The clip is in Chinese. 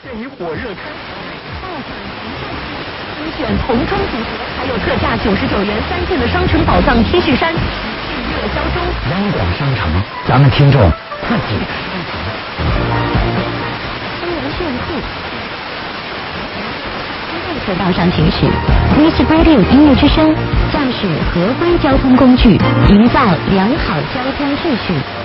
鉴于火热开精选童装组合，还有特价99元3件的商城宝藏 T 恤衫，热销中。 央广商城，咱们听众自己的商城。 中文炫酷，车道上行驶 ，Mr. Radio 音乐之声，驾驶合规交通工具，营造良好交通秩序。